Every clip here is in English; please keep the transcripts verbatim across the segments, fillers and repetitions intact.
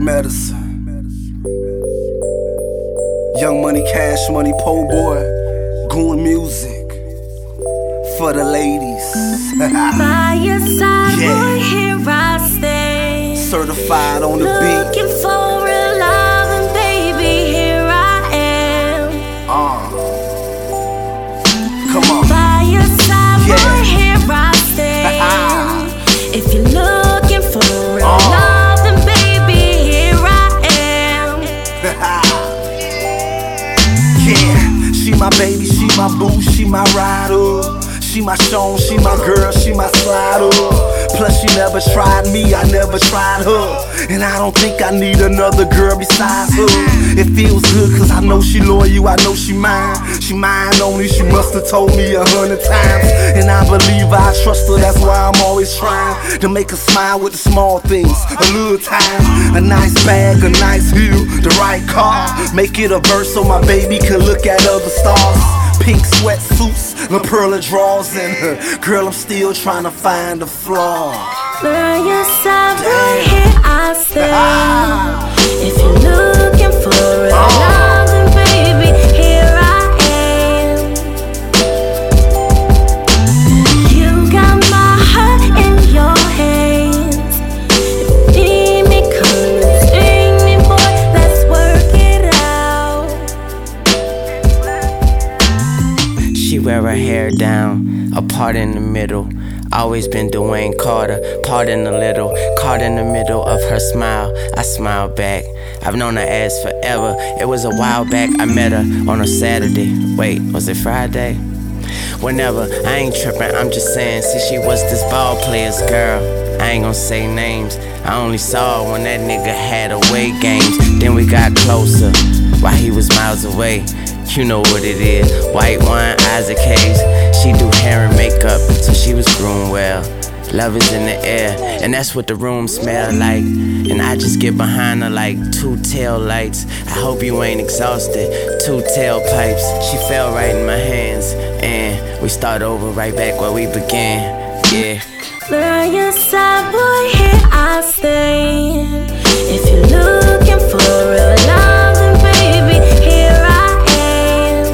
medicine. Young Money, Cash Money, Po Boy, Goon Music for the ladies. By your side, Yeah. boy, here I stay. Certified on the beat. Looking for real love, and baby, here I am. Uh, come on. By your side, Yeah. boy, here I stay. If you're looking for real Uh. love, then baby, here I am. Yeah, she my baby, she my boo, she my rider. She my Sean, she my girl, she my slider. Plus she never tried me, I never tried her. And I don't think I need another girl besides her. It feels good cause I know she loyal, I know she mine. She mine only, she must've told me a hundred times. And I believe I trust her, that's why I'm always trying to make her smile with the small things. A little time, a nice bag, a nice view, the right car. Make it a verse so my baby can look at other stars. Pink sweatsuits, La Perla drawers, and uh, girl, I'm still trying to find the flaw. By your side, boy, here I stay. If you're looking for real love, then baby, here I am. You got my heart in your hands. If you need me, come and sing me, boy, let's work it out. She wear her hair down, a part in the middle. Always been Dwayne Carter, part in the little, caught in the middle of her smile. I smile back. I've known her ass forever. It was a while back. I met her on a Saturday. Wait, was it Friday? Whenever, I ain't tripping. I'm just saying, see, she was this ball player's girl. I ain't gonna say names. I only saw her when that nigga had away games. Then we got closer while he was miles away. You know what it is, white wine, Isaac Hayes. She do hair and makeup, so she was groomed well. Love is in the air, and that's what the room smell like. And I just get behind her like two tail lights. I hope you ain't exhausted, two tailpipes. She fell right in my hands, and we start over right back where we began, yeah. By your side, boy, here I stay. If you're looking for real love, then baby, here I am.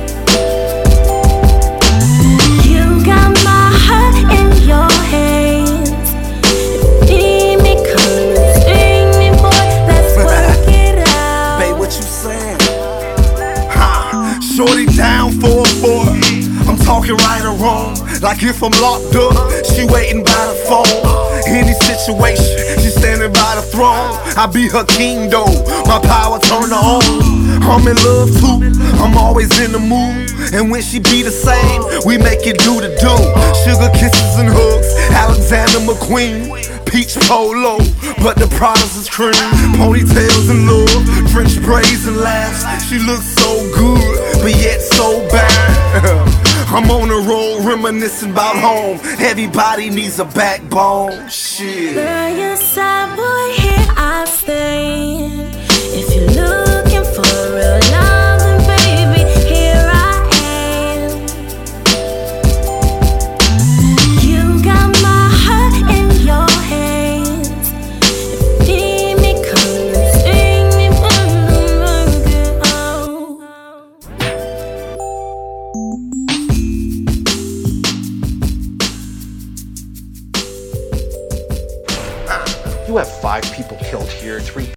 You got my heart in your hands. If you need me, come and sing me, boy, let's work it out. Babe, what you saying? Ha, shorty down for a four. I'm talking right or wrong, like if I'm locked up, she waiting by the phone. Any situation, she standing by the throne. I be her king though, my power turn her on. I'm in love too, I'm always in the mood. And when she be the same, we make it do the do. Sugar kisses and hugs, Alexander McQueen. Peach polo, but the products is cream. Ponytails and love, French braids and laughs. She looks so good, but yet so bad. I'm on a roll reminiscing about home. Everybody needs a backbone. Shit. By your side, boy, here I stay. If you're looking for real love, then baby, here I am. You got my heart in your hands. If you need me, come and sing me, work it out. You have five people killed here, three